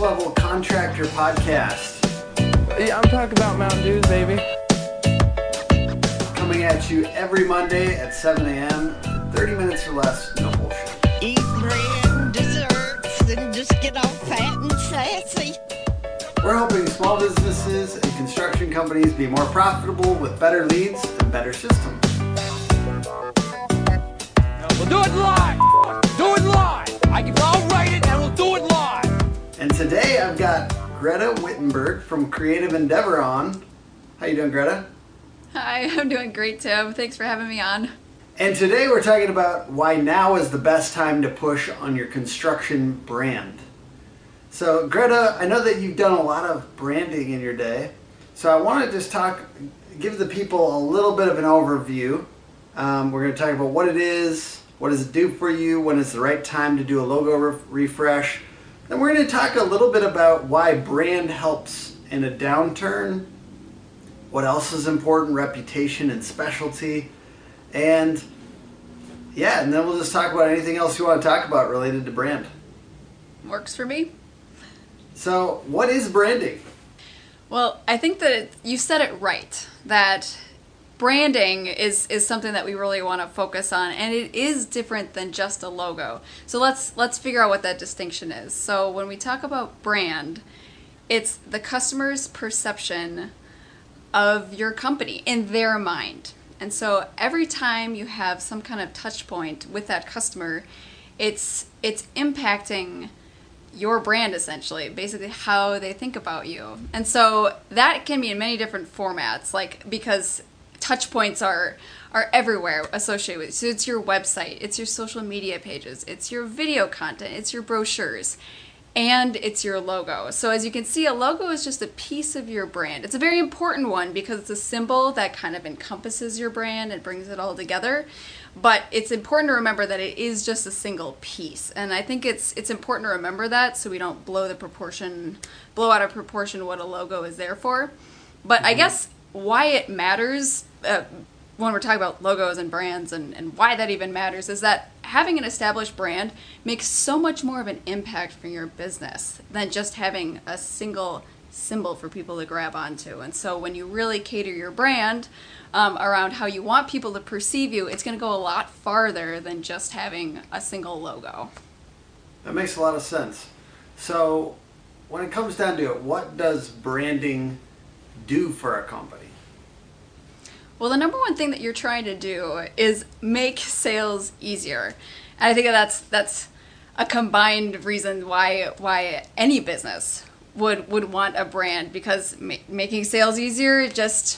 Level Contractor Podcast. Yeah, I'm talking about Mountain Dews, baby. Coming at you every Monday at 7 a.m. 30 minutes or less, no bullshit. Eat bread and desserts and just get all fat and sassy. We're helping small businesses and construction companies be more profitable with better leads and better systems. We'll do it live! Do it live! I'll write it and we'll do it live! And today I've got Greta Wittenberg from Creative Endeavor on. How you doing, Greta? Hi, I'm doing great, Tim. Thanks for having me on. And today we're talking about why now is the best time to push on your construction brand. So Greta, I know that you've done a lot of branding in your day. So I want to just give the people a little bit of an overview. We're going to talk about what it is, what does it do for you, when is the right time to do a logo refresh. Then we're going to talk a little bit about why brand helps in a downturn, what else is important, reputation and specialty, and then we'll just talk about anything else you want to talk about related to brand. Works for me. So, what is branding? Well, I think that you said it right, that branding is something that we really want to focus on, and it is different than just a logo. So let's figure out what that distinction is. So when we talk about brand, it's the customer's perception of your company in their mind. And so every time you have some kind of touch point with that customer, it's impacting your brand, essentially, basically how they think about you. And so that can be in many different formats, because touch points are everywhere associated with it. So it's your website, it's your social media pages, it's your video content, it's your brochures, and it's your logo. So as you can see, a logo is just a piece of your brand. It's a very important one because it's a symbol that kind of encompasses your brand and brings it all together. But it's important to remember that it is just a single piece. And I think it's important to remember that so we don't blow out of proportion what a logo is there for. But I guess why it matters when we're talking about logos and brands and why that even matters is that having an established brand makes so much more of an impact for your business than just having a single symbol for people to grab onto. And so when you really cater your brand around how you want people to perceive you, it's going to go a lot farther than just having a single logo. That makes a lot of sense. So when it comes down to it, what does branding do for a company? Well, the number one thing that you're trying to do is make sales easier. And I think that's a combined reason why any business would want a brand, because making sales easier just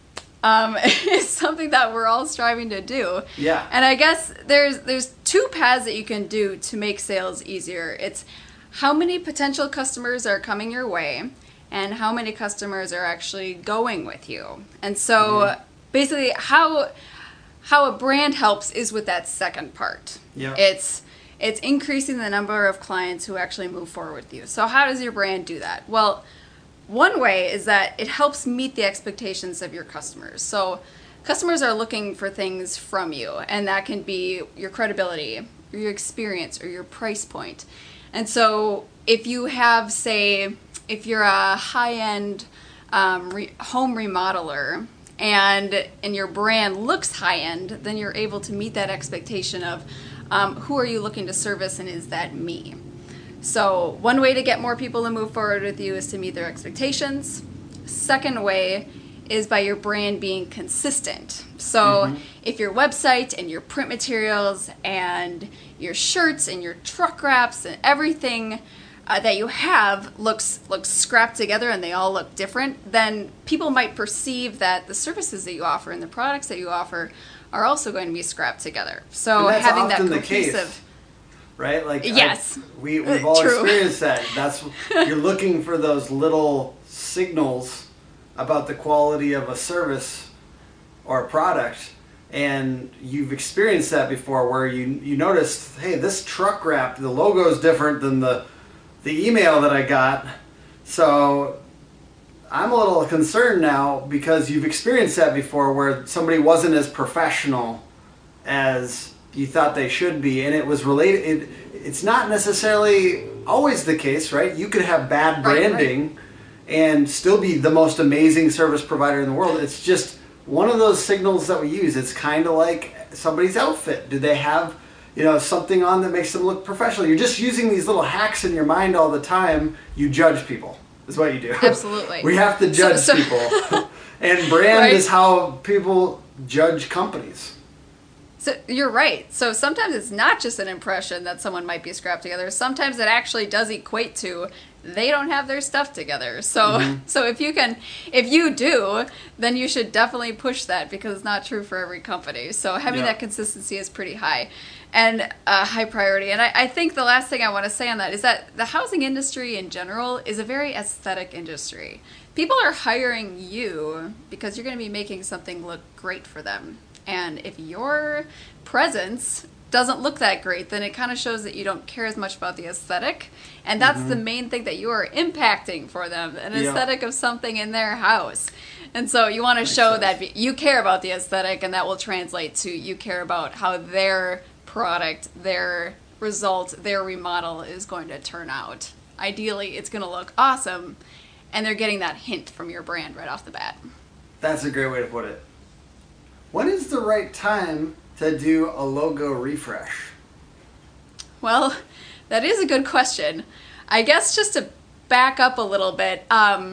is something that we're all striving to do. Yeah. And I guess there's two paths that you can do to make sales easier. It's how many potential customers are coming your way and how many customers are actually going with you. And so basically how a brand helps is with that second part. Yeah. It's increasing the number of clients who actually move forward with you. So how does your brand do that? Well, one way is that it helps meet the expectations of your customers. So customers are looking for things from you, and that can be your credibility, or your experience, or your price point. And so if you have, say, if you're a high-end home remodeler, and your brand looks high-end, then you're able to meet that expectation of who are you looking to service, and is that me? So one way to get more people to move forward with you is to meet their expectations. Second way is by your brand being consistent. So if your website and your print materials and your shirts and your truck wraps and everything that you have looks scrapped together and they all look different, then people might perceive that the services that you offer and the products that you offer are also going to be scrapped together. So and that's having often that the case, cohesive, right? Like yes, we've all true. experienced that. That's you're looking for those little signals about the quality of a service or a product. And you've experienced that before where you notice, hey, this truck wrap, the logo is different than the email that I got. So I'm a little concerned now because you've experienced that before where somebody wasn't as professional as you thought they should be, and it was related. it's not necessarily always the case, right? You could have bad Right, right. branding and still be the most amazing service provider in the world. It's just one of those signals that we use. It's kind of like somebody's outfit. Do they have, something on that makes them look professional? You're just using these little hacks in your mind all the time. You judge people, is what you do. Absolutely. We have to judge people. And brand Right. is how people judge companies. So you're right. So sometimes it's not just an impression that someone might be scrapped together. Sometimes it actually does equate to they don't have their stuff together. So so if you do, then you should definitely push that because it's not true for every company. So having Yeah. that consistency is pretty high and high priority. And I think the last thing I want to say on that is that the housing industry in general is a very aesthetic industry. People are hiring you because you're going to be making something look great for them. And if your presence doesn't look that great, then it kind of shows that you don't care as much about the aesthetic. And that's the main thing that you are impacting for them, an Yeah. aesthetic of something in their house. And so you want to show sense. that you care about the aesthetic, and that will translate to you care about how their product, their result, their remodel is going to turn out. Ideally, it's going to look awesome, and they're getting that hint from your brand right off the bat. That's a great way to put it. When is the right time to do a logo refresh? Well, that is a good question. I guess just to back up a little bit,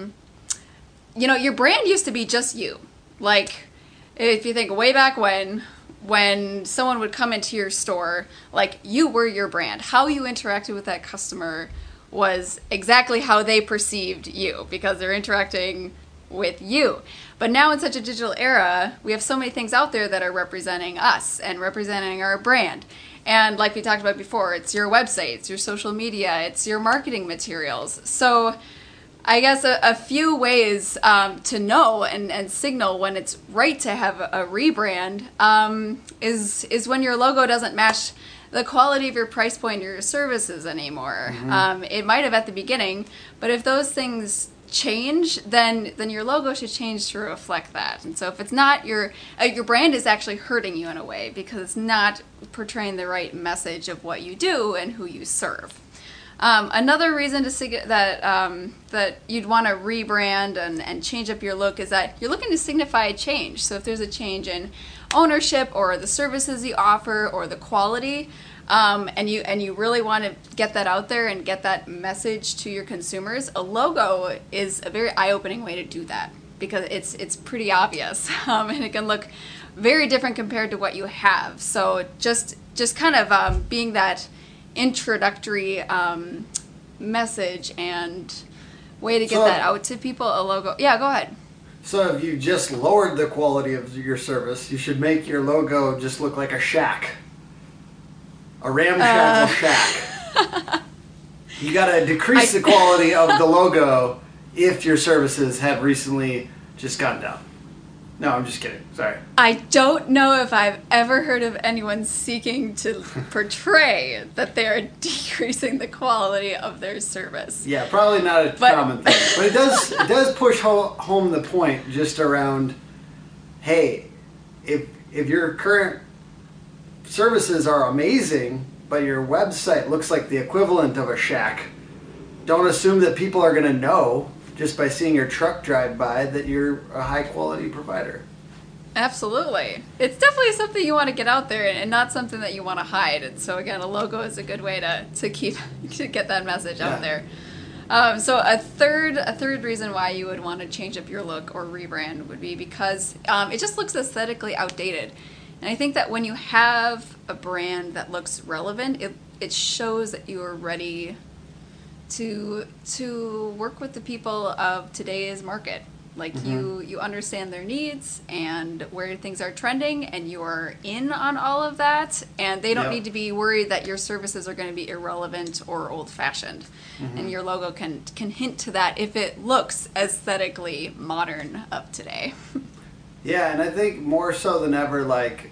your brand used to be just you. Like, if you think way back when someone would come into your store, like, you were your brand. How you interacted with that customer was exactly how they perceived you because they're interacting with you. But now in such a digital era, we have so many things out there that are representing us and representing our brand. And like we talked about before, it's your website, it's your social media, it's your marketing materials. So I guess a few ways to know and signal when it's right to have a rebrand is when your logo doesn't match the quality of your price point or your services anymore. It might have at the beginning, but if those things change, then your logo should change to reflect that. And so if it's not your brand is actually hurting you in a way because it's not portraying the right message of what you do and who you serve. Another reason that you'd want to rebrand and change up your look is that you're looking to signify a change. So if there's a change in ownership or the services you offer or the quality, and you really want to get that out there and get that message to your consumers, a logo is a very eye-opening way to do that because it's pretty obvious and it can look very different compared to what you have. So just kind of being that introductory message and way to get that out to people, a logo. Yeah, go ahead. So if you just lowered the quality of your service, you should make your logo just look like a shack. A ramshackle shack. You gotta decrease the quality of the logo if your services have recently just gone down. No, I'm just kidding. Sorry. I don't know if I've ever heard of anyone seeking to portray that they're decreasing the quality of their service. Yeah, probably not a common thing, but it does push home the point just around, hey, if your current services are amazing, but your website looks like the equivalent of a shack, don't assume that people are going to know just by seeing your truck drive by that you're a high quality provider. Absolutely. It's definitely something you want to get out there and not something that you want to hide. And so again, a logo is a good way to get that message out there. So a third reason why you would want to change up your look or rebrand would be because it just looks aesthetically outdated. And I think that when you have a brand that looks relevant, it shows that you are ready to work with the people of today's market. Like you understand their needs and where things are trending, and you are in on all of that, and they don't need to be worried that your services are going to be irrelevant or old-fashioned. And your logo can hint to that if it looks aesthetically modern of today. Yeah, and I think more so than ever, like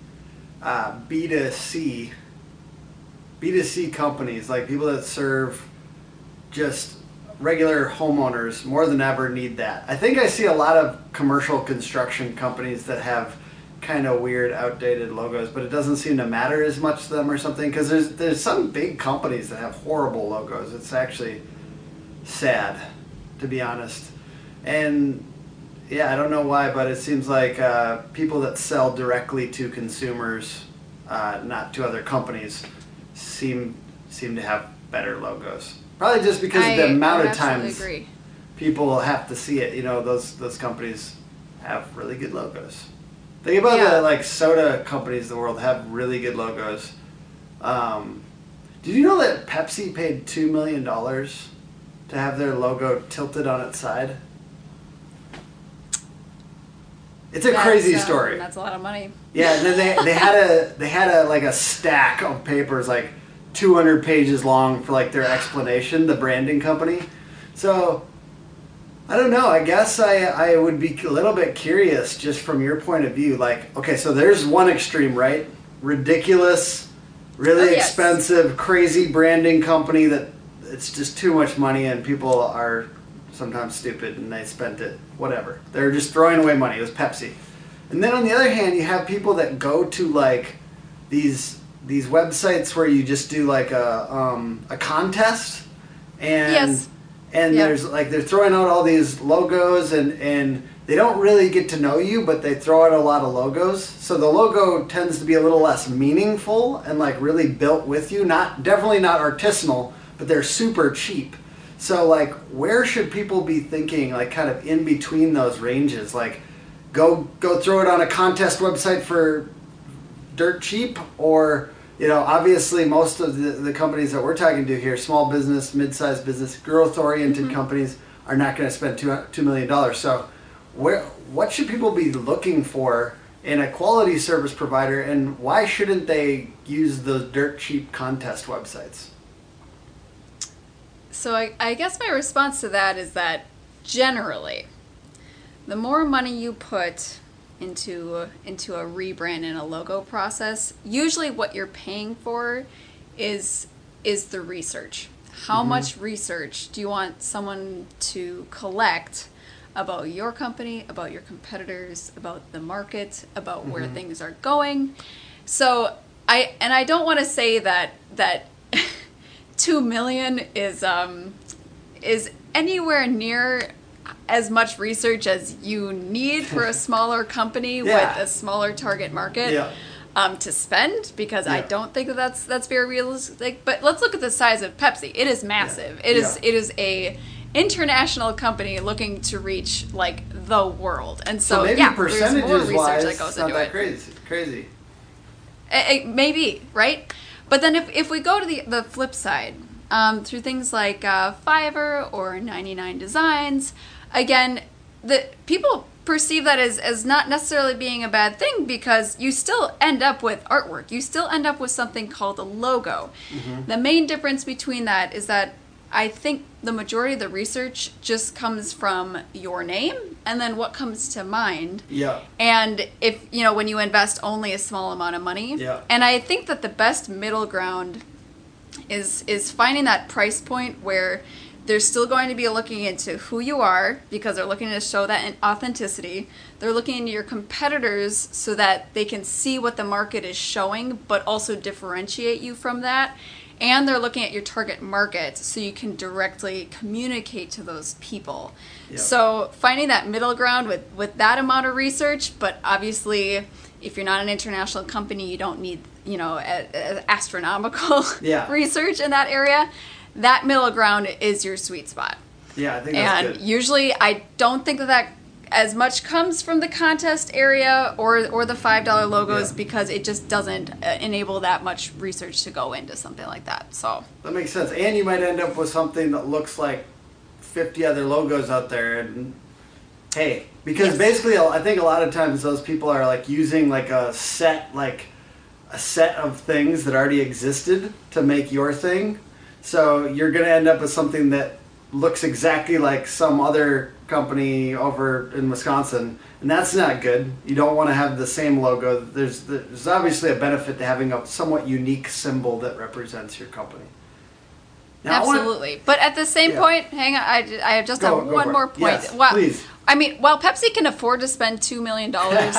B2C companies, like people that serve just regular homeowners, more than ever need that. I think I see a lot of commercial construction companies that have kind of weird, outdated logos, but it doesn't seem to matter as much to them or something, because there's some big companies that have horrible logos. It's actually sad, to be honest. And yeah, I don't know why, but it seems like people that sell directly to consumers, not to other companies, seem to have better logos. Probably just because of the amount of times agree. people have to see it. You know, those companies have really good logos. Think about the like soda companies in the world have really good logos. Did you know that Pepsi paid $2 million to have their logo tilted on its side? It's a crazy story. That's a lot of money. Yeah, and then they had a like a stack of papers like 200 pages long for like their explanation, the branding company. So I don't know. I guess I would be a little bit curious just from your point of view. Like, okay, so there's one extreme, right? Ridiculous, really expensive, crazy branding company that it's just too much money and people are sometimes stupid and they spent it, whatever. They're just throwing away money. It was Pepsi. And then on the other hand, you have people that go to like these websites where you just do like a contest and there's like they're throwing out all these logos and they don't really get to know you, but they throw out a lot of logos. So the logo tends to be a little less meaningful and like really built with you. Definitely not artisanal, but they're super cheap. So like where should people be thinking like kind of in between those ranges? Like go throw it on a contest website for dirt cheap, or you know, obviously most of the companies that we're talking to here, small business, mid-sized business, growth-oriented companies are not going to spend $2 million. So what should people be looking for in a quality service provider, and why shouldn't they use those dirt cheap contest websites? So I guess my response to that is that generally, the more money you put into a rebrand and a logo process, usually what you're paying for is the research. How much research do you want someone to collect about your company, about your competitors, about the market, about where things are going? So I don't want to say that 2 million is anywhere near as much research as you need for a smaller company with a smaller target market to spend, because I don't think that's very realistic. But let's look at the size of Pepsi. It is massive. It is a international company looking to reach like the world, and so maybe there's more research that goes into it. Crazy. Maybe, right? But then if we go to the flip side, through things like Fiverr or 99 Designs, again, the people perceive that as not necessarily being a bad thing, because you still end up with artwork. You still end up with something called a logo. The main difference between that is that I think the majority of the research just comes from your name and then what comes to mind. Yeah. And if, you know, when you invest only a small amount of money. Yeah. And I think that the best middle ground is finding that price point where they're still going to be looking into who you are, because they're looking to show that authenticity. They're looking into your competitors so that they can see what the market is showing, but also differentiate you from that. And they're looking at your target market so you can directly communicate to those people. Yep. So finding that middle ground with that amount of research, but obviously if you're not an international company, you don't need, you know, astronomical research in that area. That middle ground is your sweet spot. Yeah, I think that's good. And usually I don't think that as much comes from the contest area or the $5 logos, because it just doesn't enable that much research to go into something like that. So that makes sense. And you might end up with something that looks like 50 other logos out there. And hey, because basically I think a lot of times those people are like using like a set of things that already existed to make your thing. So you're going to end up with something that looks exactly like some other company over in Wisconsin, and that's not good. You don't want to have the same logo. There's obviously a benefit to having a somewhat unique symbol that represents your company. Now, I wanna- Absolutely. But at the same Yeah. point, hang on, I just Go have for one it. more point. Yes, please. I mean, while Pepsi can afford to spend $2 million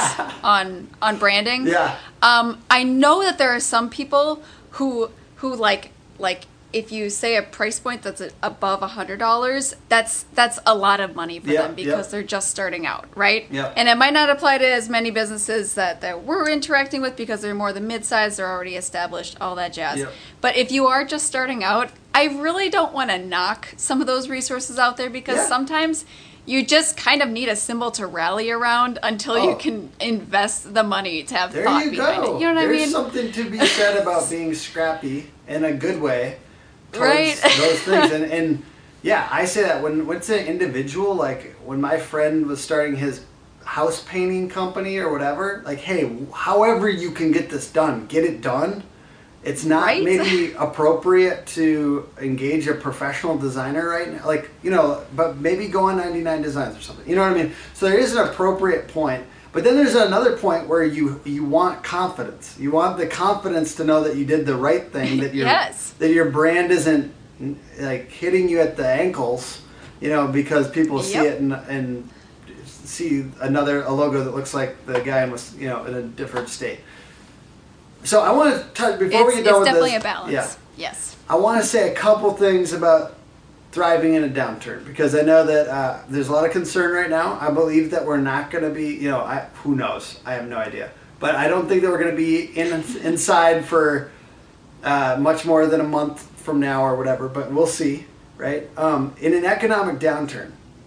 on branding, Yeah. I know that there are some people who like if you say a price point that's above $100, that's a lot of money for Yeah, them because yeah. they're just starting out, right? Yeah. And it might not apply to as many businesses that we're interacting with because they're more the mid-size, they're already established, all that jazz. Yep. But if you are just starting out, I really don't want to knock some of those resources out there because Yeah. sometimes you just kind of need a symbol to rally around until Oh. you can invest the money to have There thought you behind go. it. You know what There's I mean? something to be said about being scrappy in a good way towards Right. those things. And yeah, I say that when it's an individual, like when my friend was starting his house painting company or whatever, like, hey, however you can get this done, get it done. It's not Right? maybe appropriate to engage a professional designer right now, like, you know, but maybe go on 99 Designs or something. You know what I mean? So there is an appropriate point. But then there's another point where you want confidence. You want the confidence to know that you did the right thing, that your Yes. that your brand isn't like hitting you at the ankles, you know, because people see Yep. it and see a logo that looks like the guy was, you know, in a different state. So I want to touch before we get done It's with definitely this. a balance. Yeah, Yes. I want to say a couple things about thriving in a downturn because I know that there's a lot of concern right now. I believe that we're not going to be, you know, who knows? I have no idea, but I don't think that we're going to be inside for much more than a month from now or whatever. But we'll see, right? In an economic downturn,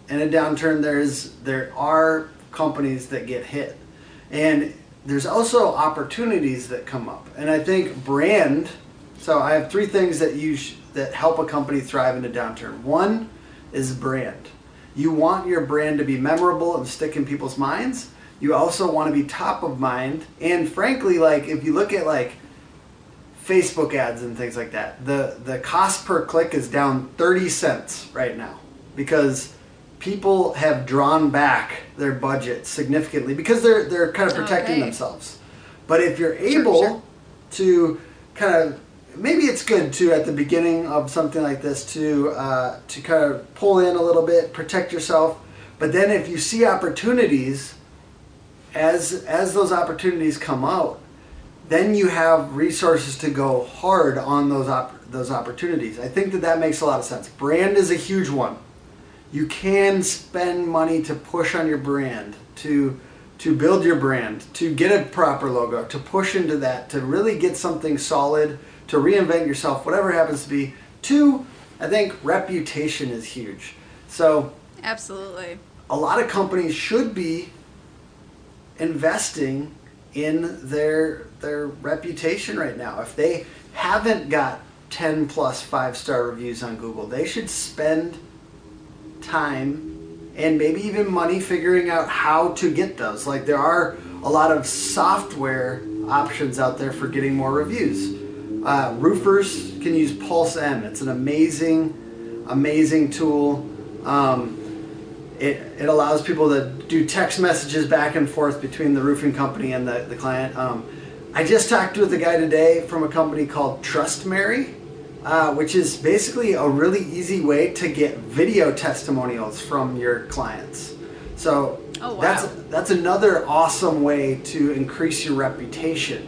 there are companies that get hit, and there's also opportunities that come up. And I think brand. So I have three things that that help a company thrive in a downturn. One is brand. You want your brand to be memorable and stick in people's minds. You also want to be top of mind. And frankly, like if you look at like Facebook ads and things like that, the cost per click is down 30 cents right now because people have drawn back their budget significantly because they're kind of protecting Okay. themselves. But if you're able sure. to kind of, maybe it's good to at the beginning of something like this to kind of pull in a little bit, protect yourself. But then if you see opportunities, as those opportunities come out, then you have resources to go hard on those opportunities. I think that makes a lot of sense. Brand is a huge one. You can spend money to push on your brand, to build your brand, to get a proper logo, to push into that, to really get something solid, to reinvent yourself, whatever it happens to be. Two, I think reputation is huge. So Absolutely. a lot of companies should be investing in their reputation right now. If they haven't got 10 plus 5-star reviews on Google, they should spend time and maybe even money figuring out how to get those. Like there are a lot of software options out there for getting more reviews. Roofers can use Pulse M. It's an amazing tool. It allows people to do text messages back and forth between the roofing company and the client. I just talked with a guy today from a company called TrustMary, which is basically a really easy way to get video testimonials from your clients. So Oh, wow. that's another awesome way to increase your reputation.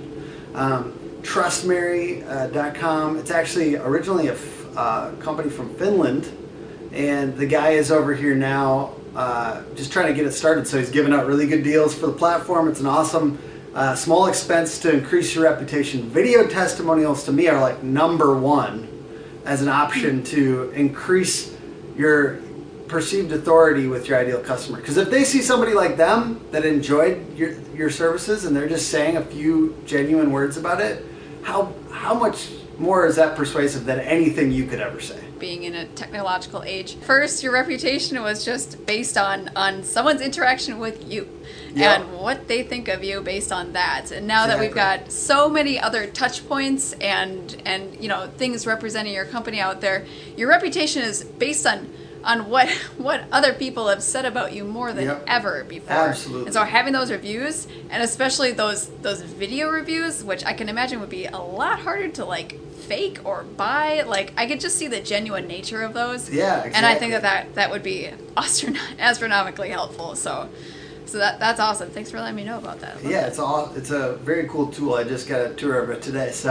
TrustMary.com. It's actually originally a company from Finland, and the guy is over here now just trying to get it started. So he's giving out really good deals for the platform. It's an awesome small expense to increase your reputation. Video testimonials to me are like number one as an option to increase your perceived authority with your ideal customer. Because if they see somebody like them that enjoyed your services and they're just saying a few genuine words about it, how much more is that persuasive than anything you could ever say? Being in a technological age. First, your reputation was just based on someone's interaction with you Yep. and what they think of you based on that. And now that we've Exactly. got so many other touch points and you know things representing your company out there, your reputation is based on what other people have said about you more than Yep. ever before. Absolutely. And so having those reviews, and especially those video reviews, which I can imagine would be a lot harder to like fake or buy. Like, I could just see the genuine nature of those. Yeah, And I think exactly. that would be astronomically helpful. So that's awesome. Thanks for letting me know about that. I love Yeah, it's a very cool tool. I just got a tour of it today. So,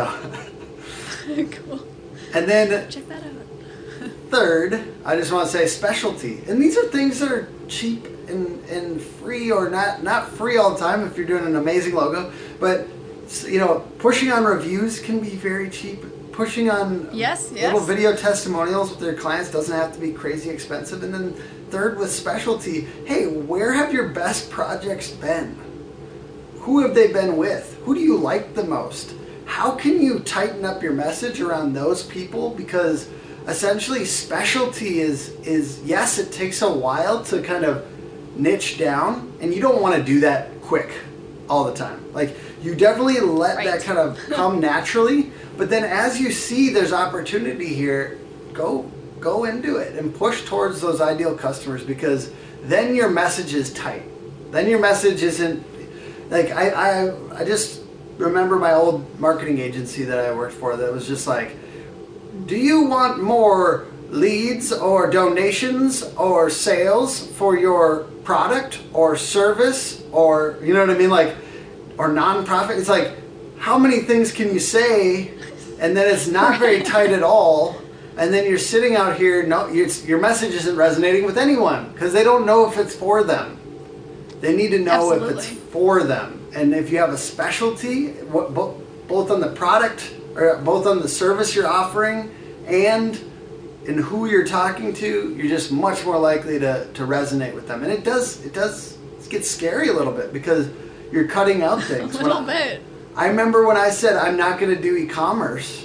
that. Cool. and then Check that out. third, I just want to say specialty. And these are things that are cheap and free, or not free all the time if you're doing an amazing logo, but pushing on reviews can be very cheap. Pushing on Yes. little video testimonials with their clients doesn't have to be crazy expensive. And then third, with specialty, hey, where have your best projects been? Who have they been with? Who do you like the most? How can you tighten up your message around those people? Because essentially specialty is yes, it takes a while to kind of niche down, and you don't want to do that quick all the time. Like, you definitely let Right. that kind of come naturally, but then as you see there's opportunity here, go into it and push towards those ideal customers, because then your message is tight. Then your message isn't like, I just remember my old marketing agency that I worked for that was just like, do you want more leads or donations or sales for your product or service, or you know what I mean, like, or nonprofit? It's like, how many things can you say, and then it's not very tight at all, and then you're sitting out here, your message isn't resonating with anyone because they don't know if it's for them. They need to know if it's Absolutely. for them. And if you have a specialty, both on the product or both on the service you're offering and in who you're talking to, you're just much more likely to resonate with them. And it does get scary a little bit because you're cutting out things. A little bit. I remember when I said I'm not going to do e-commerce,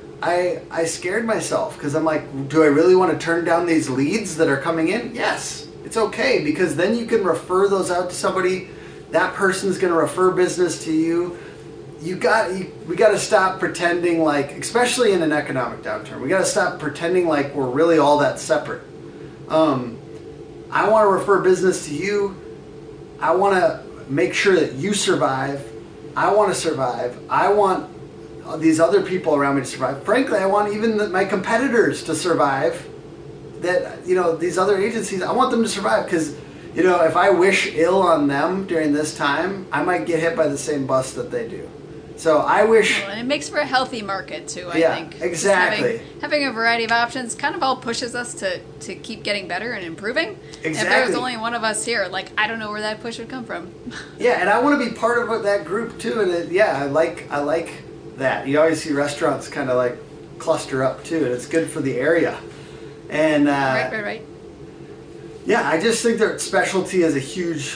I scared myself because I'm like, do I really want to turn down these leads that are coming in? Yes, it's okay, because then you can refer those out to somebody. That person's going to refer business to you. We got to stop pretending like, especially in an economic downturn, we got to stop pretending like we're really all that separate. I want to refer business to you. I want to make sure that you survive. I want to survive. I want these other people around me to survive. Frankly, I want even my competitors to survive. That, these other agencies, I want them to survive, because, if I wish ill on them during this time, I might get hit by the same bus that they do. So I wish. Well, and it makes for a healthy market too, I Yeah, think. Just exactly. Having a variety of options kind of all pushes us to keep getting better and improving. If there was Exactly. only one of us here, like, I don't know where that push would come from. Yeah, and I want to be part of that group too. And I like that. You always see restaurants kind of like cluster up too, and it's good for the area. And Right. yeah, I just think that specialty is a huge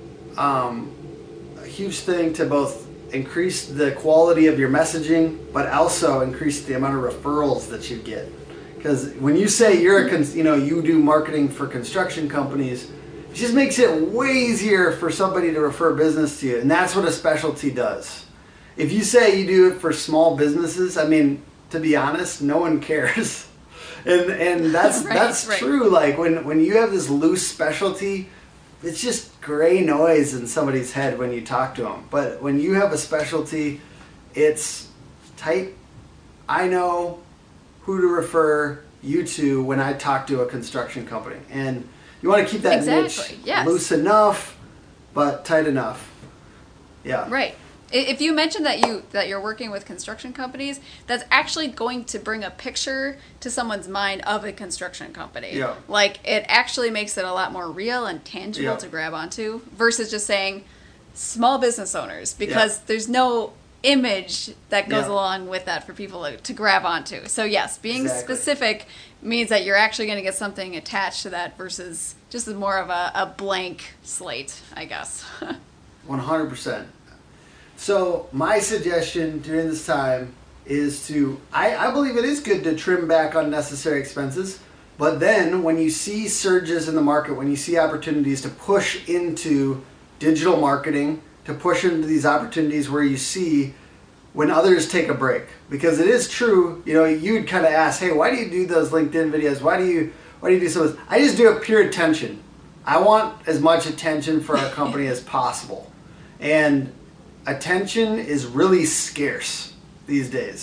thing to both increase the quality of your messaging, but also increase the amount of referrals that you get. Because when you say you do marketing for construction companies, it just makes it way easier for somebody to refer business to you, and that's what a specialty does. If you say you do it for small businesses, I mean, to be honest, no one cares. And that's Right. true. Like when you have this loose specialty, it's just gray noise in somebody's head when you talk to them. But when you have a specialty, it's tight. I know who to refer you to when I talk to a construction company. And you want to keep that niche Exactly, yes. loose enough, but tight enough. Yeah. Right. If you mention that you're working with construction companies, that's actually going to bring a picture to someone's mind of a construction company. Yeah. Like, it actually makes it a lot more real and tangible Yeah. to grab onto versus just saying small business owners, because Yeah. there's no image that goes Yeah. along with that for people to grab onto. So yes, being Exactly. specific means that you're actually going to get something attached to that versus just more of a blank slate, I guess. 100%. So my suggestion during this time is I believe it is good to trim back unnecessary expenses, but then when you see surges in the market, when you see opportunities to push into digital marketing, to push into these opportunities where you see when others take a break. Because it is true, you'd kind of ask, hey, why do you do those LinkedIn videos? Why do you do some of this? I just do it pure attention. I want as much attention for our company as possible. And attention is really scarce these days.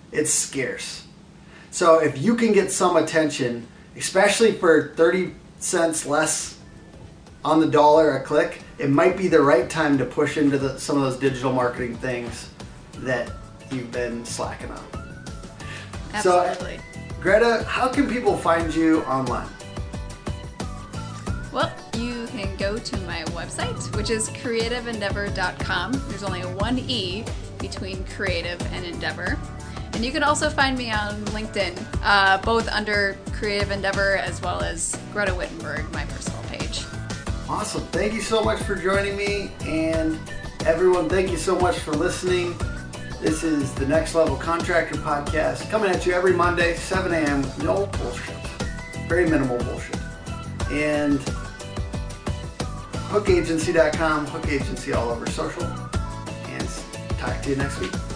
it's scarce. So if you can get some attention, especially for 30 cents less on the dollar a click, it might be the right time to push into some of those digital marketing things that you've been slacking on. Absolutely. So, Greta, how can people find you online? Well, you can go to my website, which is creativeendeavor.com. There's only one E between creative and endeavor. And you can also find me on LinkedIn, both under Creative Endeavor as well as Greta Wittenberg, my personal page. Awesome. Thank you so much for joining me. And everyone, thank you so much for listening. This is the Next Level Contractor Podcast, coming at you every Monday, 7 a.m. No bullshit. Very minimal bullshit. And hookagency.com, Hook Agency all over social. And talk to you next week.